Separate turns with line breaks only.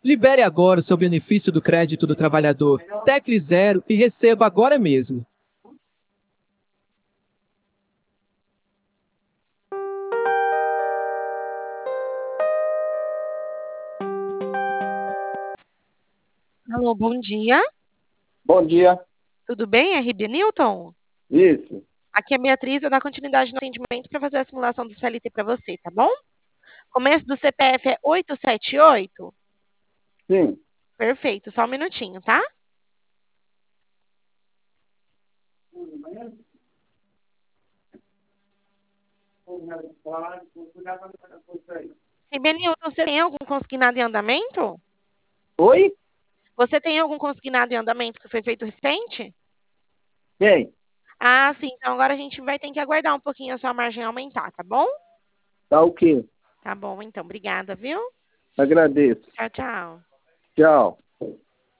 Libere agora o seu benefício do crédito do trabalhador. Tecle Zero e receba agora mesmo.
Alô, bom dia.
Bom dia.
Tudo bem, RB Newton?
Isso.
Aqui é a Beatriz, eu dar continuidade no atendimento para fazer a simulação do CLT para você, tá bom? Começo do CPF é 878?
Sim.
Perfeito, só um minutinho, tá? RB Newton, você tem algum consignado em andamento?
Oi?
Você tem algum consignado em andamento que foi feito recente?
Quem?
Ah, sim, então agora a gente vai ter que aguardar um pouquinho a sua margem aumentar, tá bom?
Tá o quê?
Tá bom, então, obrigada, viu?
Agradeço.
Tchau, tchau.
Tchau.